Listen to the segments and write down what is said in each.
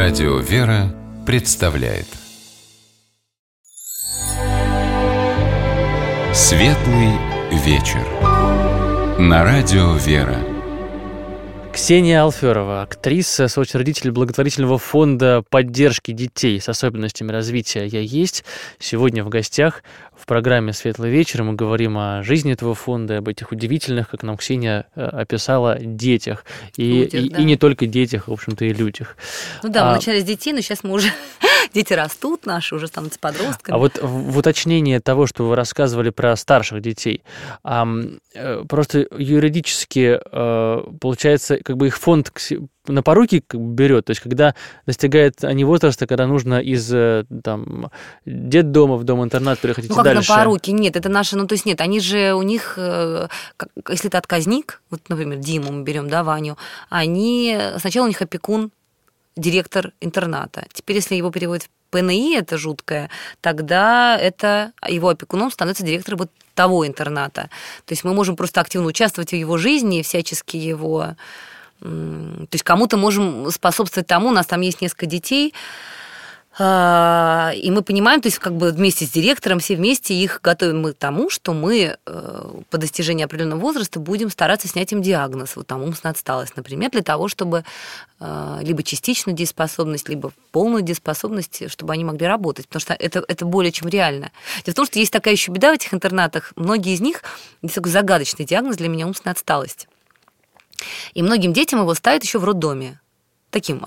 Радио «Вера» представляет Светлый вечер на Радио «Вера». Ксения Алферова, актриса, соучредитель благотворительного фонда поддержки детей с особенностями развития «Я есть». Сегодня в гостях в программе «Светлый вечер» мы говорим о жизни этого фонда, об этих удивительных, как нам Ксения описала, детях. И не только детях, в общем-то, и людях. Ну да, мы начали с детей, но сейчас мы уже... Дети растут наши, уже становятся подростками. А вот в уточнение того, что вы рассказывали про старших детей, просто юридически, получается, как бы их фонд на поруки берет, то есть когда достигают они возраста, когда нужно из там, детдома в дом-интернат переходить как дальше. На поруки? Нет, это наши, то есть нет, они же у них, если это отказник, вот, например, Диму мы берем, да, Ваню, они, сначала у них опекун, директор интерната. Теперь, если его переводят в ПНИ, это жуткое, тогда это его опекуном становится директор вот того интерната. То есть мы можем просто активно участвовать в его жизни, всячески его... То есть кому-то можем способствовать тому, у нас там есть несколько детей, и мы понимаем, то есть как бы вместе с директором, все вместе их готовим мы к тому, что мы по достижении определенного возраста будем стараться снять им диагноз, вот там умственная отсталость, например, для того, чтобы либо частичную дееспособность, либо полную дееспособность, чтобы они могли работать, потому что это более чем реально. Дело в том, что есть такая еще беда в этих интернатах, многие из них, есть такой загадочный диагноз для меня умственная отсталость. И многим детям его ставят еще в роддоме. Таким,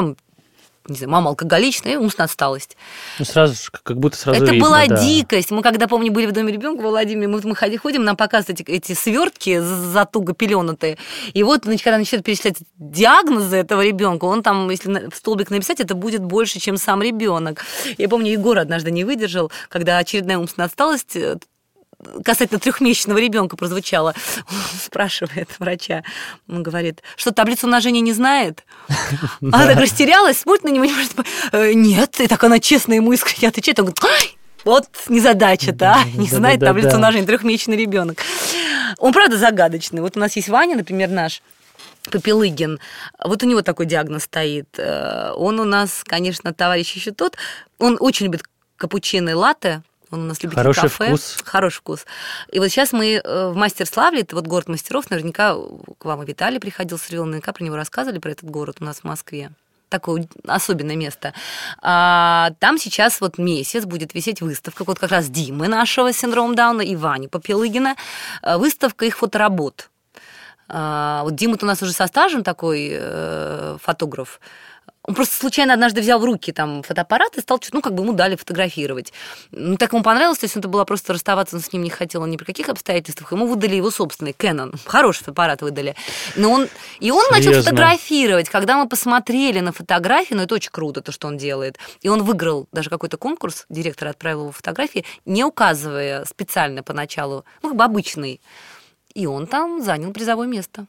не знаю, мама алкоголичная, умственная отсталость. Ну, сразу, как будто сразу это видно, была да. Дикость. Мы, когда, помню, были в доме ребенка во Владимире, мы ходим, нам показывают эти свертки затуго пеленутые. И вот, когда начинают перечислять диагнозы этого ребенка, он там, если в столбик написать, это будет больше, чем сам ребенок. Я помню, Егор однажды не выдержал, когда очередная умственная отсталость касательно 3-месячного ребенка прозвучало. Он спрашивает врача, он говорит, что таблицу умножения не знает? Она так растерялась, смотрит на него, не может... Нет, и так она честно ему искренне отвечает. Он говорит, вот незадача-то, не знает таблицу умножения, 3-месячный ребенок. Он, правда, загадочный. Вот у нас есть Ваня, например, наш, Попелыгин. Вот у него такой диагноз стоит. Он у нас, конечно, товарищ еще тот. Он очень любит капучино и латте. Он у нас любит Хороший кафе. Вкус. Хороший вкус. И вот сейчас мы в Мастерславле, это вот город мастеров, наверняка к вам и Виталий приходил с Ревел, наверняка про него рассказывали, про этот город у нас в Москве. Такое особенное место. Там сейчас вот месяц будет висеть выставка, вот как раз Димы нашего с синдромом Дауна и Вани Попелыгина, выставка их фоторабот. Вот Дима-то у нас уже со стажем такой фотограф. Он просто случайно однажды взял в руки там фотоаппарат и стал, ему дали фотографировать. Так ему понравилось, то есть это было просто расставаться, он с ним не хотел ни при каких обстоятельствах. Ему выдали его собственный Canon, хороший фотоаппарат выдали. Но он начал фотографировать. Когда мы посмотрели на фотографии, это очень круто, то, что он делает. И он выиграл даже какой-то конкурс, директор отправил его фотографии, не указывая специально поначалу, обычный. И он там занял призовое место.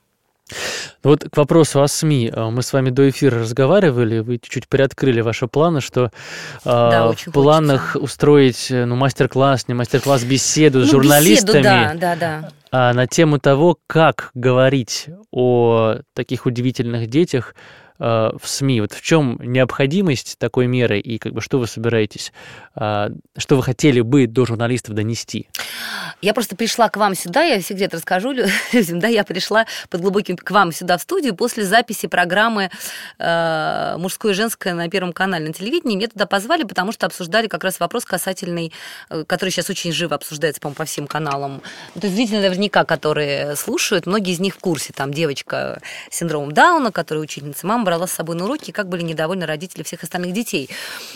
Вот к вопросу о СМИ. Мы с вами до эфира разговаривали, вы чуть приоткрыли ваши планы, что в планах устроить мастер-класс, не мастер-класс, беседу с журналистами. Да. На тему того, как говорить о таких удивительных детях в СМИ. Вот в чем необходимость такой меры и что вы собираетесь, что вы хотели бы до журналистов донести? Я просто пришла к вам сюда, я секрет расскажу людям, да, я пришла под глубоким к вам сюда в студию после записи программы «Мужское и женское» на Первом канале на телевидении. Меня туда позвали, потому что обсуждали как раз вопрос касательный, который сейчас очень живо обсуждается, по-моему, по всем каналам. То есть зрители наверняка, которые слушают, многие из них в курсе. Там девочка с синдромом Дауна, которая учительница, мама брала с собой на уроки, как были недовольны родители всех остальных детей.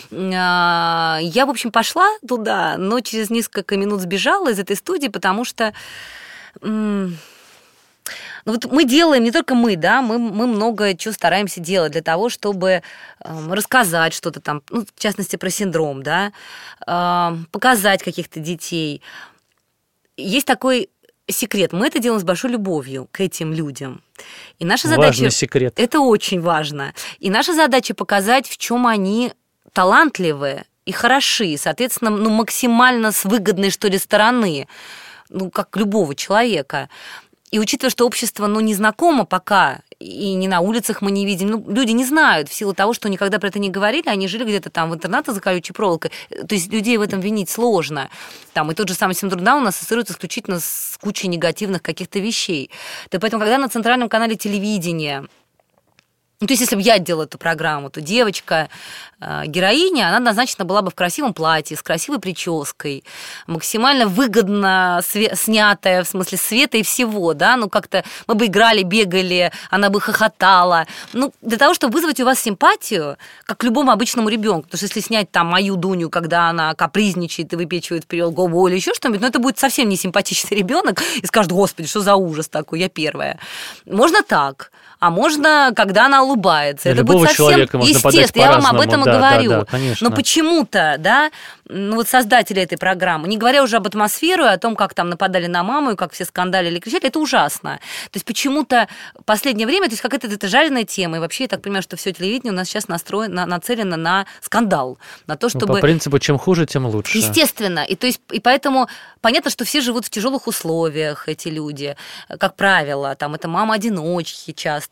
Я, в общем, пошла туда, но через несколько минут сбежала из этой студии, потому что мы делаем, не только мы, да, мы много чего стараемся делать для того, чтобы рассказать что-то там, в частности, про синдром, да, показать каких-то детей. Есть такой секрет. Мы это делаем с большой любовью к этим людям. И наша задача... Важный секрет. Это очень важно. И наша задача показать, в чем они талантливые и хороши, соответственно, максимально с выгодной, что ли, стороны, как любого человека. И учитывая, что общество, не знакомо пока и не на улицах мы не видим. Ну, люди не знают в силу того, что никогда про это не говорили, они жили где-то там в интернатах за колючей проволокой. То есть людей в этом винить сложно. Там, и тот же самый синдром Дауна ассоциируется исключительно с кучей негативных каких-то вещей. Так поэтому, когда на центральном канале телевидения, ну, то есть, если бы я делала эту программу, то девочка, героиня, она однозначно была бы в красивом платье, с красивой прической, максимально выгодно снятая, в смысле света и всего, да, ну, как-то мы бы играли, бегали, она бы хохотала. Ну, для того, чтобы вызвать у вас симпатию, как к любому обычному ребенку, потому что если снять там мою Дуню, когда она капризничает и выпечивает вперед губу или еще что-нибудь, ну, это будет совсем не симпатичный ребенок и скажет: господи, что за ужас такой, я первая. Можно так. А можно, когда она улыбается. Это будет совсем естественно. Я вам об этом и говорю. Да, конечно. Но почему-то, да, ну вот создатели этой программы, не говоря уже об атмосфере, о том, как там нападали на маму, и как все скандалили и кричали, это ужасно. То есть почему-то в последнее время, то есть какая-то это жареная тема, и вообще я так понимаю, что все телевидение у нас сейчас нацелено на скандал, на то, чтобы... Ну, по принципу, чем хуже, тем лучше. Естественно. И, то есть, и поэтому понятно, что все живут в тяжелых условиях, эти люди, как правило. Там это мама-одиночки часто.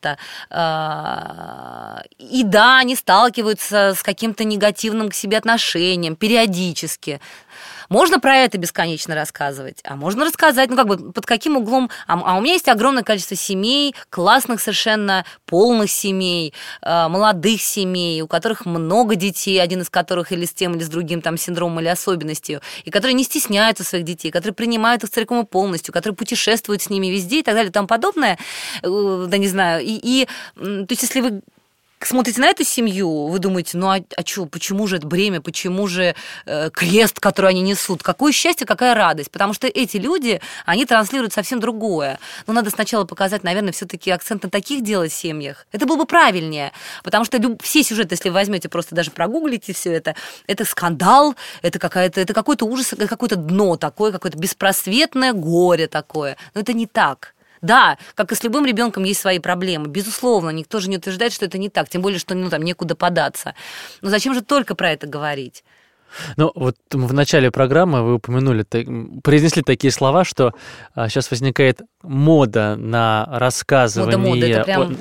И да, они сталкиваются с каким-то негативным к себе отношением периодически. Можно про это бесконечно рассказывать, а можно рассказать, ну, как бы, под каким углом... А у меня есть огромное количество семей, классных совершенно, полных семей, молодых семей, у которых много детей, один из которых или с тем, или с другим там синдромом или особенностью, и которые не стесняются своих детей, которые принимают их целиком и полностью, которые путешествуют с ними везде и так далее и тому подобное. Да не знаю. То есть, если вы смотрите на эту семью, вы думаете: ну а что, почему же это бремя, почему же крест, который они несут? Какое счастье, какая радость? Потому что эти люди, они транслируют совсем другое. Но надо сначала показать, наверное, все-таки акцент на таких делать семьях. Это было бы правильнее, потому что все сюжеты, если вы возьмете, просто даже прогуглите все это скандал, это какой-то ужас, это какое-то дно такое, какое-то беспросветное горе такое. Но это не так. Да, как и с любым ребенком есть свои проблемы. Безусловно, никто же не утверждает, что это не так. Тем более, что там некуда податься. Но зачем же только про это говорить? Ну, вот в начале программы вы упомянули, произнесли такие слова, что сейчас возникает мода на рассказывание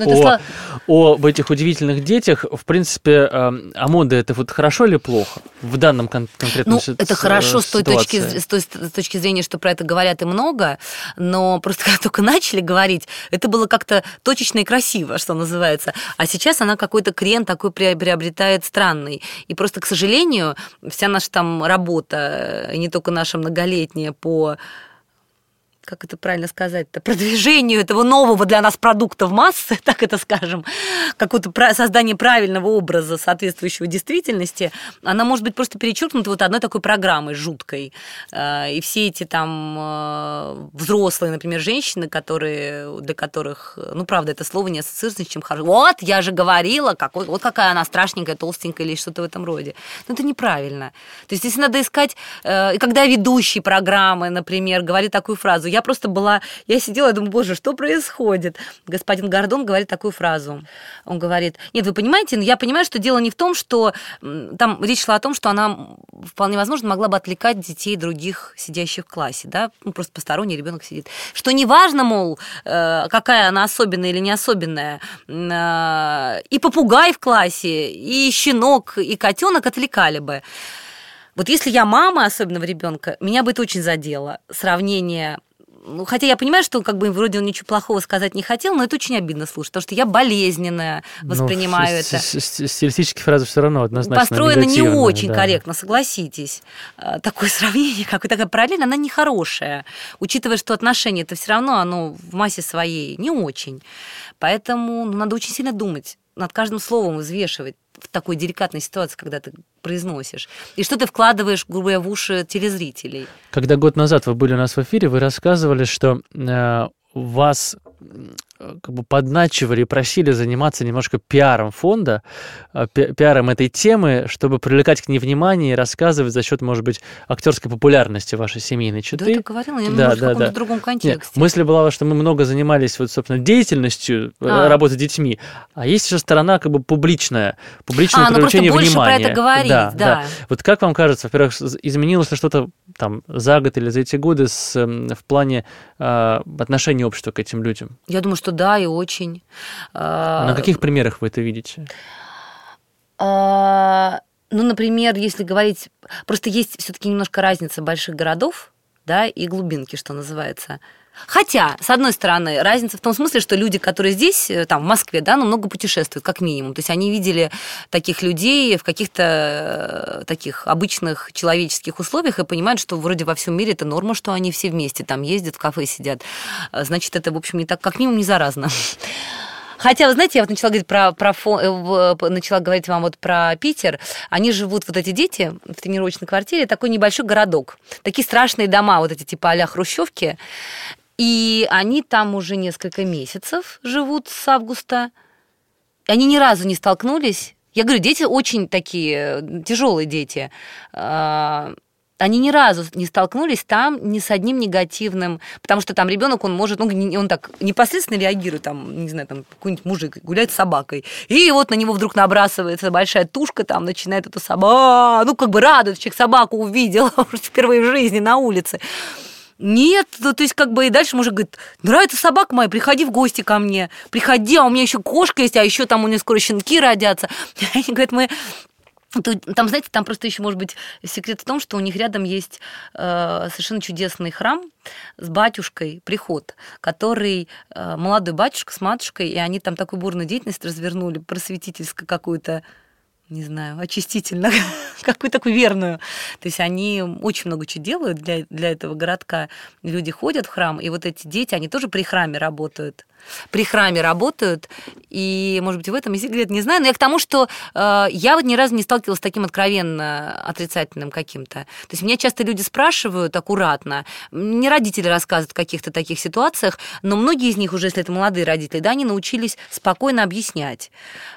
об этих удивительных детях. В принципе, а мода — это вот хорошо или плохо в данном конкретном ситуации? Это хорошо с той точки зрения, что про это говорят и много, но просто когда только начали говорить, это было как-то точечно и красиво, что называется. А сейчас она какой-то крен такой приобретает странный. И просто, к сожалению, вся наша там работа, и не только наша многолетняя, по, как это правильно сказать-то, продвижению этого нового для нас продукта в массы, так это скажем, какое-то создание правильного образа, соответствующего действительности, она может быть просто перечеркнута вот одной такой программой жуткой. И все эти там взрослые, например, женщины, для которых, ну, правда, это слово не ассоциируется с чем хорошим. Вот, я же говорила, вот какая она страшненькая, толстенькая или что-то в этом роде. Но это неправильно. То есть, если надо искать... И когда ведущий программы, например, говорит такую фразу: я сидела и думаю: боже, что происходит? Господин Гордон говорит такую фразу. Он говорит: нет, вы понимаете, я понимаю, что дело не в том, что там речь шла о том, что она вполне возможно могла бы отвлекать детей других, сидящих в классе, да, ну, просто посторонний ребенок сидит. Что неважно, мол, какая она особенная или не особенная, и попугай в классе, и щенок, и котенок отвлекали бы. Вот если я мама особенного ребенка, меня бы это очень задело. Сравнение... Ну, хотя я понимаю, что как бы вроде он ничего плохого сказать не хотел, но это очень обидно слушать, потому что я болезненно воспринимаю это. Стилистически фраза все равно однозначно построена не очень да. корректно, согласитесь. Такое сравнение, такая параллель, она нехорошая, учитывая, что отношения-то все равно, оно в массе своей не очень. Поэтому надо очень сильно думать, над каждым словом взвешивать в такой деликатной ситуации, когда ты произносишь. И что ты вкладываешь, грубо говоря, в уши телезрителей. Когда год назад вы были у нас в эфире, вы рассказывали, что вас как бы подначивали и просили заниматься немножко пиаром фонда, пиаром этой темы, чтобы привлекать к ней внимание и рассказывать за счет, может быть, актерской популярности вашей семейной четы. Да, я говорила, я немножко в каком-то другом контексте. Нет, мысль была, что мы много занимались, вот, собственно, деятельностью работы с детьми, а есть еще сторона как бы публичное привлечение внимания. Ну, просто больше про это говорить, да. Вот как вам кажется, во-первых, изменилось ли что-то там за год или за эти годы в плане отношения общества к этим людям? Я думаю, что что да, и очень. На каких примерах вы это видите? Например, если говорить... Просто есть все-таки немножко разница больших городов, да, и глубинки, что называется. Хотя, с одной стороны, разница в том смысле, что люди, которые здесь, там, в Москве, да, много путешествуют, как минимум. То есть они видели таких людей в каких-то таких обычных человеческих условиях и понимают, что вроде во всем мире это норма, что они все вместе там ездят, в кафе сидят. Значит, это, в общем, не так, как минимум, не заразно. Хотя, вы знаете, я вот начала говорить вам вот про Питер. Они живут, вот эти дети, в тренировочной квартире, такой небольшой городок. Такие страшные дома, вот эти типа а-ля хрущевки. И они там уже несколько месяцев живут с августа. И они ни разу не столкнулись. Я говорю, дети очень такие тяжелые дети. Они ни разу не столкнулись там ни с одним негативным, потому что там ребенок, он может, он так непосредственно реагирует, там, не знаю, там какой-нибудь мужик гуляет с собакой, и вот на него вдруг набрасывается большая тушка, там начинает эту собаку, как бы радует, человек собаку увидел впервые в жизни на улице. Нет, то есть как бы и дальше мужик говорит, нравится собака моя, приходи в гости ко мне, приходи, а у меня еще кошка есть, а еще там у нее скоро щенки родятся. Они говорят, там, знаете, там просто еще, может быть, секрет в том, что у них рядом есть совершенно чудесный храм с батюшкой, приход, который молодой батюшка с матушкой, и они там такую бурную деятельность развернули, просветительскую какую-то, не знаю, очистительно, какую-то такую верную. То есть они очень много чего делают для этого городка. Люди ходят в храм, и вот эти дети, они тоже при храме работают. И, может быть, в этом и секрет, не знаю. Но я к тому, что я вот ни разу не сталкивалась с таким откровенно отрицательным каким-то. То есть меня часто люди спрашивают аккуратно, мне родители рассказывают о каких-то таких ситуациях, но многие из них уже, если это молодые родители, да, они научились спокойно объяснять,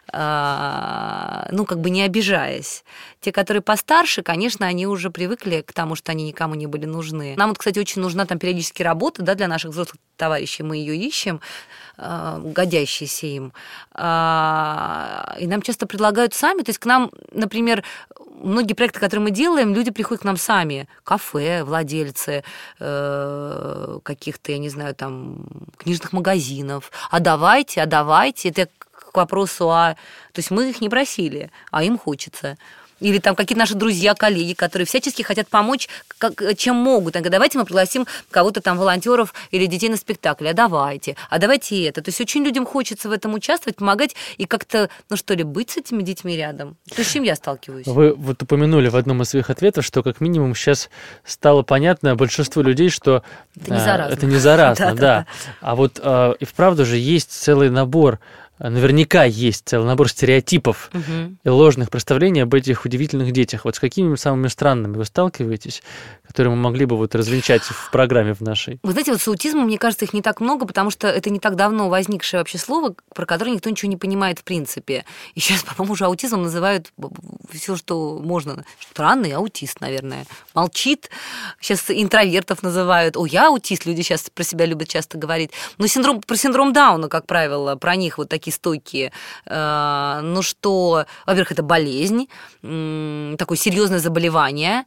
как бы не обижаясь. Те, которые постарше, конечно, они уже привыкли к тому, что они никому не были нужны. Нам вот, кстати, очень нужна там периодически работа, да, для наших взрослых товарищей, мы ее ищем, годящиеся им. И нам часто предлагают сами, то есть к нам, например, многие проекты, которые мы делаем, люди приходят к нам сами, кафе, владельцы каких-то, я не знаю, там, книжных магазинов. А давайте, это к вопросу то есть мы их не просили, а им хочется. Или там какие-то наши друзья, коллеги, которые всячески хотят помочь, чем могут. Они говорят, давайте мы пригласим кого-то там, волонтеров или детей на спектакль. А давайте это. То есть очень людям хочется в этом участвовать, помогать и как-то, быть с этими детьми рядом. То, с чем я сталкиваюсь. Вы вот упомянули в одном из своих ответов, что как минимум сейчас стало понятно большинству людей, что это не заразно. Да. А вот и вправду же есть целый набор, наверняка есть целый набор стереотипов и ложных представлений об этих удивительных детях. Вот с какими самыми странными вы сталкиваетесь, которые мы могли бы вот развенчать в программе в нашей? Вы знаете, вот с аутизмом, мне кажется, их не так много, потому что это не так давно возникшее вообще слово, про которое никто ничего не понимает в принципе. И сейчас, по-моему, уже аутизмом называют все, что можно. Странный аутист, наверное. Молчит. Сейчас интровертов называют. Я аутист, люди сейчас про себя любят часто говорить. Но про синдром Дауна, как правило, про них вот такие стойкие. Во-первых, это болезнь, такое серьезное заболевание,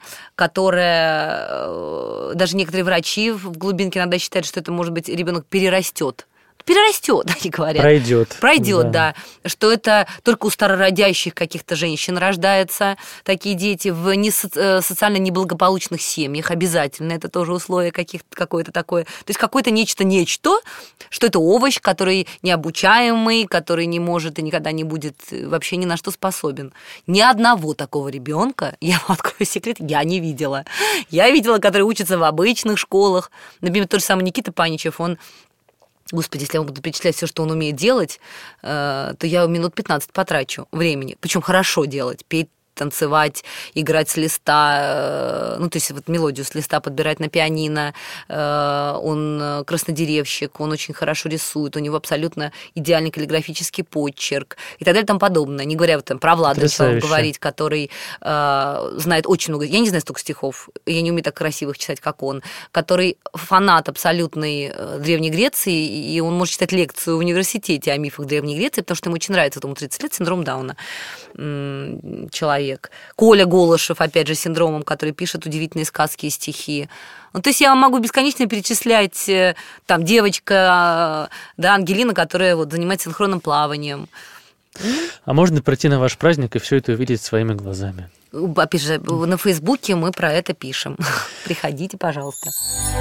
которое даже некоторые врачи в глубинке иногда считают, что это, может быть, ребенок перерастет, они говорят. Пройдет, да. Что это только у старородящих каких-то женщин рождаются такие дети, в социально неблагополучных семьях обязательно. Это тоже условие какое-то такое. То есть какое-то нечто, что это овощ, который необучаемый, который не может и никогда не будет вообще ни на что способен. Ни одного такого ребенка, я вам открою секрет, я не видела. Я видела, который учится в обычных школах. Например, тот же самый Никита Паничев, он... Господи, если я буду перечислять все, что он умеет делать, то я минут 15 потрачу времени. Причем хорошо делать, петь, танцевать, играть с листа, то есть вот мелодию с листа подбирать на пианино. Он краснодеревщик, он очень хорошо рисует, у него абсолютно идеальный каллиграфический почерк и так далее и тому подобное. Не говоря про Влада говорить, который знает очень много, я не знаю столько стихов, я не умею так красиво их читать, как он, который фанат абсолютной Древней Греции, и он может читать лекцию в университете о мифах Древней Греции, потому что ему очень нравится, ему 30 лет, синдром Дауна человек. человек. Коля Голышев, опять же, с синдромом, который пишет удивительные сказки и стихи. Ну, то есть я могу бесконечно перечислять, там, девочка, да, Ангелина, которая вот занимается синхронным плаванием. А можно прийти на ваш праздник и все это увидеть своими глазами? Опять же, на Фейсбуке мы про это пишем. Приходите, пожалуйста.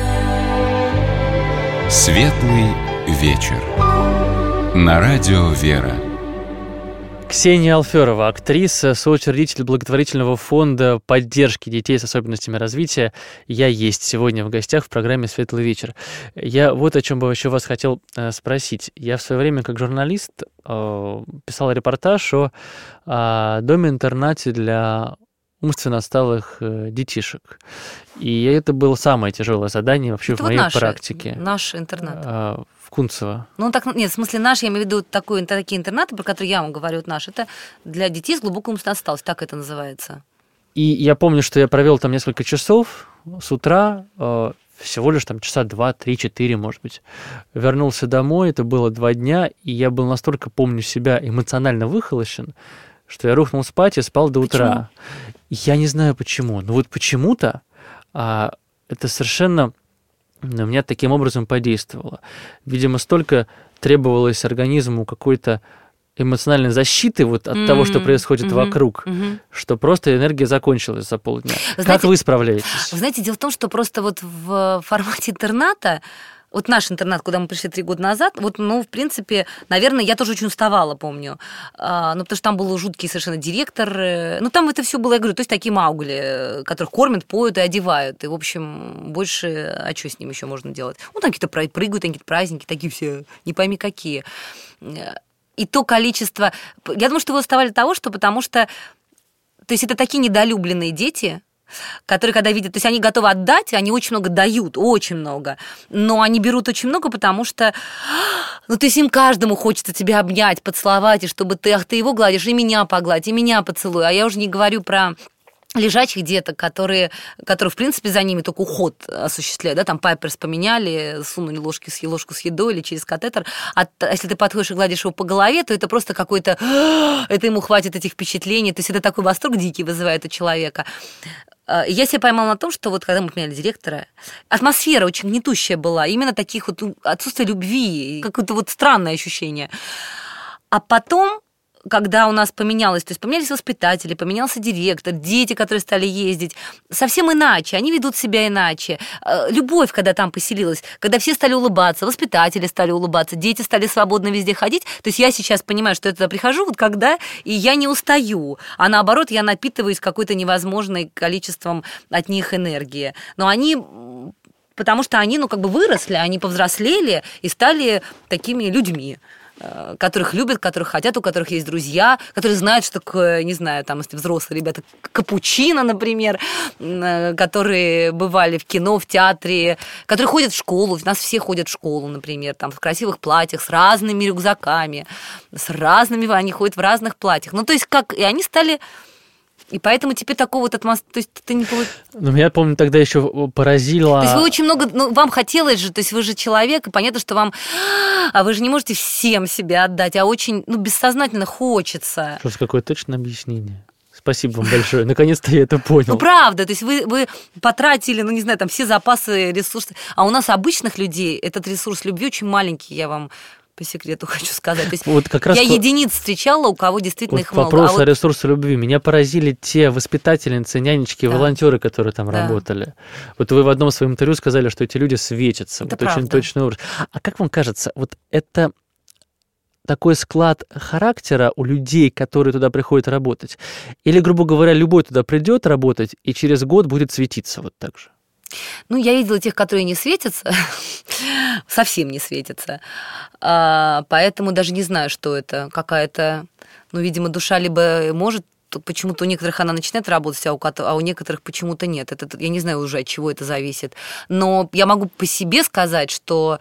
Светлый вечер. На радио «Вера». Ксения Алферова, актриса, соучредитель благотворительного фонда поддержки детей с особенностями развития «Я есть», сегодня в гостях в программе «Светлый вечер». Я вот о чем бы еще вас хотел спросить. Я в свое время как журналист писал репортаж о доме-интернате для умственно отсталых детишек. И это было самое тяжелое задание вообще это в моей практике. Наш интернат. В Кунцево. Ну, так, нет, в смысле наш, я имею в виду такие интернаты, про которые я вам говорю, вот наш, это для детей с глубокой умственной отсталостью, так это называется. И я помню, что я провел там несколько часов с утра, всего лишь там часа 2, 3, 4, может быть. Вернулся домой, это было 2 дня, и я был настолько, помню себя, эмоционально выхолощен, что я рухнул спать и спал до утра. Я не знаю почему, но вот почему-то это совершенно на меня таким образом подействовало. Видимо, столько требовалось организму какой-то эмоциональной защиты вот от того, что происходит вокруг, что просто энергия закончилась за полдня. Как вы справляетесь? Вы знаете, дело в том, что просто вот в формате интерната, вот наш интернат, куда мы пришли 3 года назад, вот, ну, в принципе, наверное, я тоже очень уставала, помню. Ну, потому что там был жуткий совершенно директор. Ну, там это все было, я говорю, то есть такие маугли, которых кормят, поют и одевают. И, в общем, больше, а что с ним еще можно делать? Ну, там какие-то прыгают, какие-то праздники, такие все, не пойми какие. И то количество... Я думаю, что вы уставали от того, что потому что... То есть это такие недолюбленные дети, которые, когда видят, то есть они готовы отдать, они очень много дают, очень много, но они берут очень много, потому что, ну, то есть им каждому хочется тебя обнять, поцеловать, и чтобы ты его гладишь, и меня погладь, и меня поцелуй, а я уже не говорю про лежачих деток, которые, в принципе, за ними только уход осуществляют, да, там пайперс поменяли, сунули ложку с едой или через катетер, а если ты подходишь и гладишь его по голове, то это просто какой-то, это ему хватит этих впечатлений, то есть это такой восторг дикий вызывает у человека. Я себя поймала на том, что вот когда мы поменяли директора, атмосфера очень гнетущая была, именно таких вот отсутствие любви, какое-то вот странное ощущение. А потом, когда у нас поменялось, то есть поменялись воспитатели, поменялся директор, дети, которые стали ездить, совсем иначе, они ведут себя иначе. Любовь, когда там поселилась, когда все стали улыбаться, воспитатели стали улыбаться, дети стали свободно везде ходить, то есть я сейчас понимаю, что я туда прихожу, вот когда, и я не устаю, а наоборот, я напитываюсь какой-то невозможным количеством от них энергии. Но они... Потому что они, ну, как бы выросли, они повзрослели и стали такими людьми, которых любят, которых хотят, у которых есть друзья, которые знают, что такое, не знаю, там, если взрослые ребята, капучино, например, которые бывали в кино, в театре, которые ходят в школу, у нас все ходят в школу, например, там, в красивых платьях, с разными рюкзаками, они ходят в разных платьях. Ну, то есть, как, и они стали... И поэтому теперь такого вот атмосферы... То есть ты не получишь... Ну, меня, помню, тогда еще поразило... То есть вы очень много... Ну, вам хотелось же, то есть вы же человек, и понятно, что вам... А вы же не можете всем себе отдать, а очень, ну, бессознательно хочется. Что-то какое точное объяснение. Спасибо вам большое. Наконец-то я это понял. Ну, правда. То есть вы потратили, ну, не знаю, там, все запасы, ресурсы. А у нас, обычных людей, этот ресурс любви очень маленький, я вам... по секрету хочу сказать. То есть вот как раз я единиц встречала, у кого действительно вот их много. Вопрос о ресурсе любви. Меня поразили те воспитательницы, нянечки, волонтеры, которые там работали. Вот вы в одном своем интервью сказали, что эти люди светятся. Это вот правда. Очень точный образ. А как вам кажется, вот это такой склад характера у людей, которые туда приходят работать? Или, грубо говоря, любой туда придет работать и через год будет светиться вот так же? Ну, я видела тех, которые не светятся, совсем не светятся, поэтому даже не знаю, что это, какая-то, ну, видимо, душа либо может, почему-то у некоторых она начинает работать, а у некоторых почему-то нет. Это, я не знаю уже, от чего это зависит. Но я могу по себе сказать, что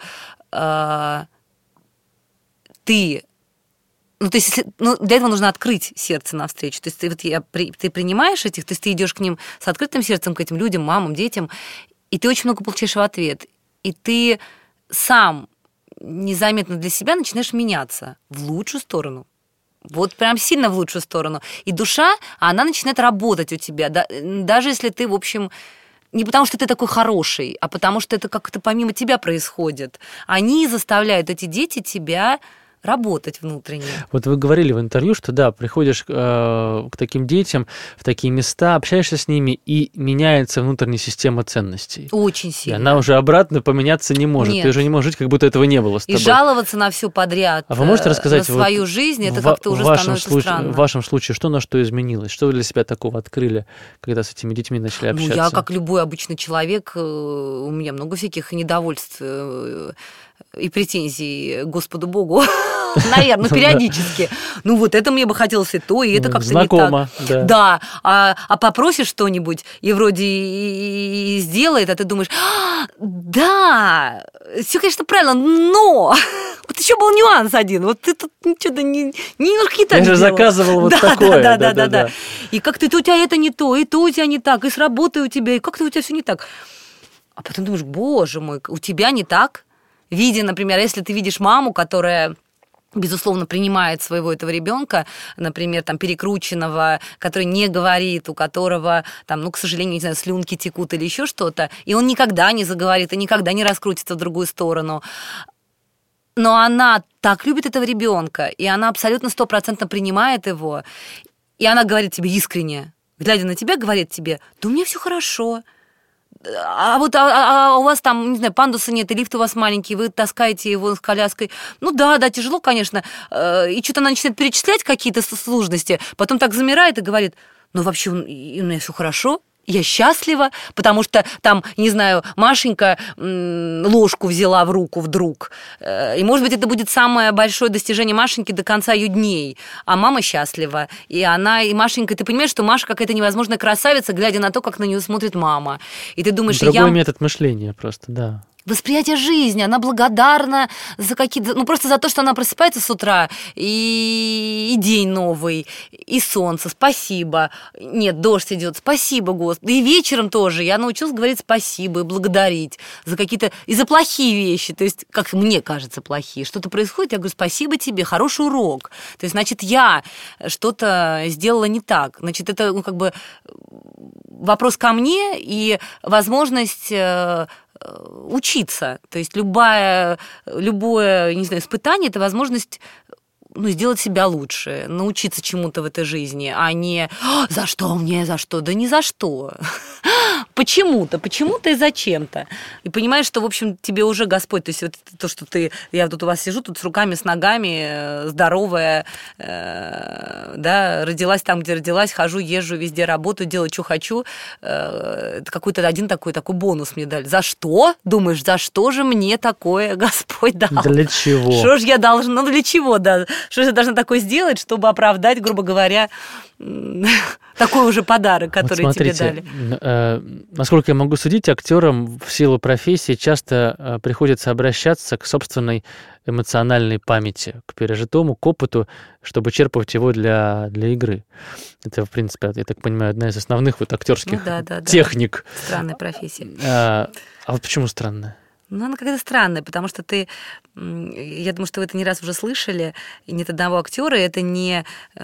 ты... Ну, то есть, для этого нужно открыть сердце навстречу. То есть ты принимаешь этих, то есть ты идешь к ним с открытым сердцем, к этим людям, мамам, детям, и ты очень много получаешь в ответ. И ты сам незаметно для себя начинаешь меняться в лучшую сторону. Вот прям сильно в лучшую сторону. И душа, она начинает работать у тебя, даже если ты, в общем, не потому что ты такой хороший, а потому что это как-то помимо тебя происходит. Они заставляют, эти дети, тебя работать внутренне. Вот вы говорили в интервью, что да, приходишь к таким детям, в такие места, общаешься с ними, и меняется внутренняя система ценностей. Очень сильно. И она уже обратно поменяться не может. Нет. Ты уже не можешь жить, как будто этого не было с тобой. И жаловаться на все подряд, а вы можете рассказать на свою жизнь, это как-то уже становится странно. В вашем случае, что на что изменилось? Что вы для себя такого открыли, когда с этими детьми начали общаться? Ну, я, как любой обычный человек, у меня много всяких недовольств и претензий к Господу Богу, наверное, периодически. Ну, вот это мне бы хотелось и то, и это как-то знакомо, не так. Да. А попросишь что-нибудь, и вроде и сделает, а ты думаешь, да, все, конечно, правильно, но вот еще был нюанс один. Вот ты тут что-то немножко не так я же сделала. заказывал вот такое. Да. И как-то у тебя это не то, и то у тебя не так, и с работой у тебя, и как-то у тебя все не так. А потом думаешь, боже мой, у тебя не так? Видя, например, если ты видишь маму, которая, безусловно, принимает своего этого ребенка, например, там, перекрученного, который не говорит, у которого, там, ну, к сожалению, не знаю, слюнки текут или еще что-то, и он никогда не заговорит, и никогда не раскрутится в другую сторону. Но она так любит этого ребенка, и она абсолютно 100% принимает его, и она говорит тебе искренне, глядя на тебя, говорит тебе, да у меня все хорошо. А вот у вас там, не знаю, пандуса нет, и лифт у вас маленький, вы таскаете его с коляской. Ну да, тяжело, конечно. И что-то она начинает перечислять какие-то сложности, потом так замирает и говорит, ну вообще у меня все хорошо. Я счастлива, потому что там, не знаю, Машенька ложку взяла в руку вдруг. И, может быть, это будет самое большое достижение Машеньки до конца ее дней. А мама счастлива. И Машенька, ты понимаешь, что Маша какая-то невозможная красавица, глядя на то, как на нее смотрит мама. И ты думаешь, другой метод мышления просто, да. Восприятие жизни, она благодарна за какие-то, ну просто за то, что она просыпается с утра, и день новый, и солнце, спасибо. Нет, дождь идет, спасибо, Господи. И вечером тоже я научилась говорить спасибо и благодарить за какие-то, и за плохие вещи, то есть, как мне кажется, плохие. Что-то происходит, я говорю, спасибо тебе, хороший урок. То есть, значит, я что-то сделала не так. Значит, это, ну, как бы вопрос ко мне и возможность учиться. То есть любое, не знаю, испытание – это возможность, ну, сделать себя лучше, научиться чему-то в этой жизни, а не «За что мне, за что?» Да ни за что. Почему-то и зачем-то. И понимаешь, что, в общем, тебе уже Господь, то есть вот то, что я тут у вас сижу, тут с руками, с ногами, здоровая, да, родилась там, где родилась, хожу, езжу, везде работаю, делаю, что хочу. Это какой-то один такой бонус мне дали. За что? Думаешь, за что же мне такое Господь дал? Для чего? Что же я должна, ну для чего, да? Что же я должна такое сделать, чтобы оправдать, грубо говоря, такой уже подарок, который вот смотрите, тебе дали? Насколько я могу судить, актерам в силу профессии часто приходится обращаться к собственной эмоциональной памяти, к пережитому, к опыту, чтобы черпать его для игры. Это, в принципе, я так понимаю, одна из основных вот актерских техник. Странная профессия. А вот почему странная? Ну, она какая-то странная, потому что я думаю, что вы это не раз уже слышали, и нет одного актера, это не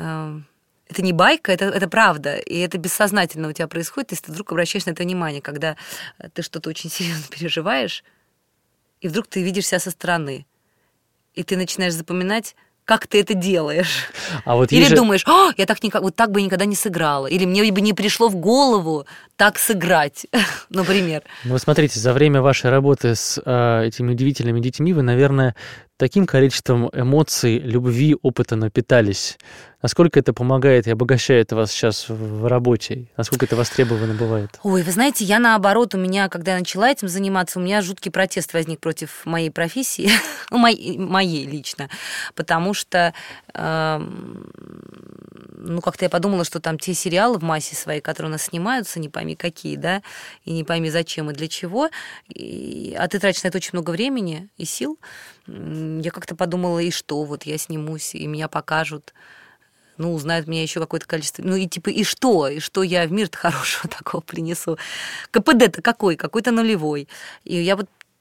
байка, это правда, и это бессознательно у тебя происходит, если ты вдруг обращаешь на это внимание, когда ты что-то очень серьезно переживаешь, и вдруг ты видишь себя со стороны, и ты начинаешь запоминать, как ты это делаешь. Или думаешь, я так бы никогда не сыграла. Или мне бы не пришло в голову так сыграть, например. Ну, смотрите, за время вашей работы с этими удивительными детьми вы, наверное, таким количеством эмоций, любви, опыта напитались. Насколько это помогает и обогащает вас сейчас в работе? Насколько это востребовано бывает? Ой, вы знаете, я наоборот, когда я начала этим заниматься, у меня жуткий протест возник против моей профессии, моей лично, потому что, как-то я подумала, что там те сериалы в массе своей, которые у нас снимаются, не пойми какие, да, и не пойми зачем и для чего, а ты тратишь на это очень много времени и сил, я как-то подумала, и что, вот я снимусь, и меня покажут, узнают меня еще какое-то количество. И что я в мир-то хорошего такого принесу? КПД-то какой? Какой-то нулевой. И я вот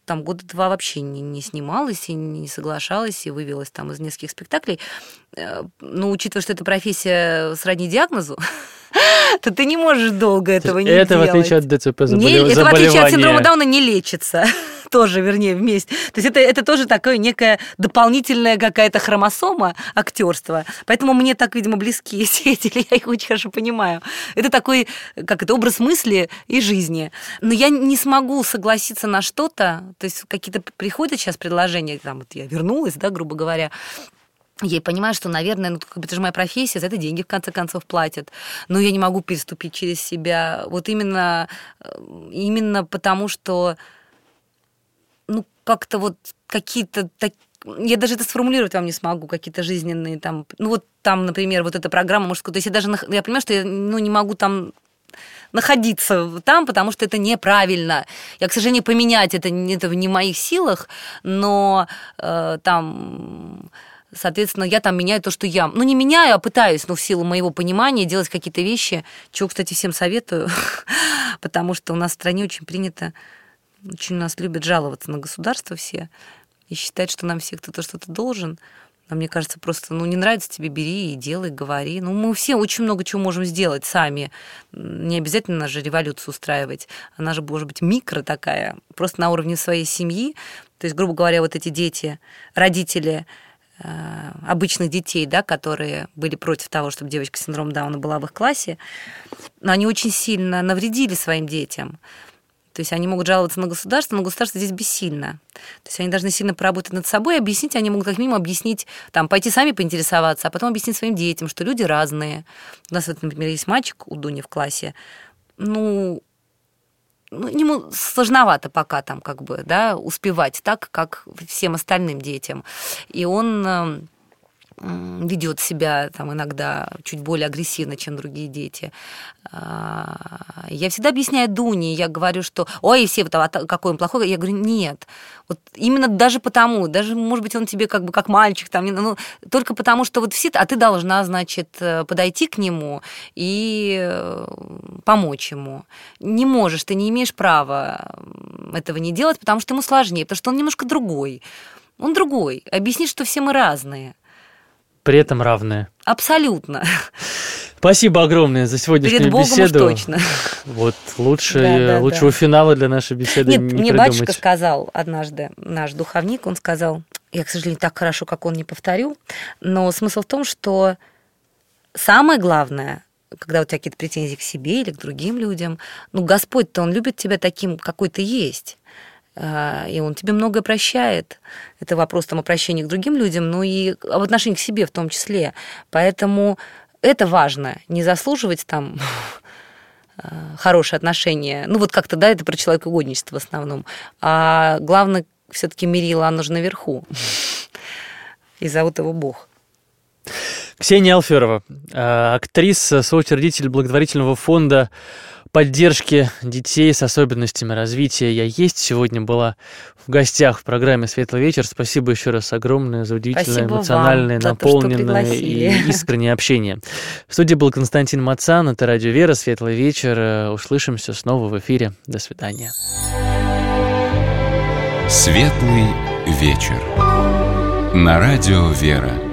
там года 2 вообще не снималась и не соглашалась, и вывелась там из нескольких спектаклей. Но учитывая, что эта профессия сродни диагнозу, то ты не можешь долго этого не делать. Это в отличие от ДЦП заболевания. Это в отличие от синдрома Дауна не лечится. Тоже, вернее, вместе. То есть это тоже такое некая дополнительная какая-то хромосома актерства. Поэтому мне так, видимо, близки все эти, я их очень хорошо понимаю. Это такой, образ мысли и жизни. Но я не смогу согласиться на что-то. То есть какие-то приходят сейчас предложения, там, вот я вернулась, да, грубо говоря, я понимаю, что, наверное, это же моя профессия, за это деньги, в конце концов, платят. Но я не могу переступить через себя. Вот именно потому, что как-то вот какие-то... Я даже это сформулировать вам не смогу, какие-то жизненные там... там, например, вот эта программа мужская... То есть я понимаю, что я не могу там находиться там, потому что это неправильно. Я, к сожалению, поменять это не в моих силах, но там... Соответственно, я там меняю то, что я... не меняю, а пытаюсь, в силу моего понимания делать какие-то вещи, чего, кстати, всем советую, потому что у нас в стране очень принято, очень нас любят жаловаться на государство все и считать, что нам все кто-то что-то должен. А мне кажется, просто, не нравится тебе, бери и делай, говори. Мы все очень много чего можем сделать сами. Не обязательно же революцию устраивать. Она же может быть микро такая, просто на уровне своей семьи. То есть, грубо говоря, вот эти дети, родители обычных детей, да, которые были против того, чтобы девочка с синдромом Дауна была в их классе, но они очень сильно навредили своим детям. То есть они могут жаловаться на государство, но государство здесь бессильно. То есть они должны сильно поработать над собой, объяснить, они могут как минимум объяснить, пойти сами поинтересоваться, а потом объяснить своим детям, что люди разные. У нас, например, есть мальчик у Дуни в классе, ему сложновато пока успевать так, как всем остальным детям. И он ведет себя иногда чуть более агрессивно, чем другие дети. Я всегда объясняю Дуне, я говорю, что ой, все, какой он плохой. Я говорю, нет. Вот именно даже потому, даже, может быть, он тебе как мальчик, только потому, что все, а ты должна, подойти к нему и помочь ему. Не можешь, ты не имеешь права этого не делать, потому что ему сложнее, потому что он немножко другой. Он другой. Объяснить, что все мы разные. При этом равные. Абсолютно. Спасибо огромное за сегодняшнюю Перед Богом беседу. Уж точно. Вот лучшего финала для нашей беседы не придумать. Мне батюшка сказал однажды, наш духовник, он сказал, я, к сожалению, так хорошо, как он, не повторю, но смысл в том, что самое главное, когда у тебя какие-то претензии к себе или к другим людям, Господь-то, Он любит тебя таким, какой ты есть. И Он тебе многое прощает. Это вопрос о прощении к другим людям, но и об отношении к себе в том числе. Поэтому это важно. Не заслуживать хорошие отношения. Как-то, это про человекоугодничество в основном. А главное, все-таки мерило, оно же наверху. И зовут его Бог. Ксения Алферова, актриса, соучредитель благотворительного фонда поддержки детей с особенностями развития «Я есть» сегодня была в гостях в программе «Светлый вечер». Спасибо еще раз огромное за удивительное, эмоциональное, наполненное и искреннее общение. В студии был Константин Мацан, это Радио Вера, «Светлый вечер». Услышимся снова в эфире. До свидания. «Светлый вечер» на Радио Вера.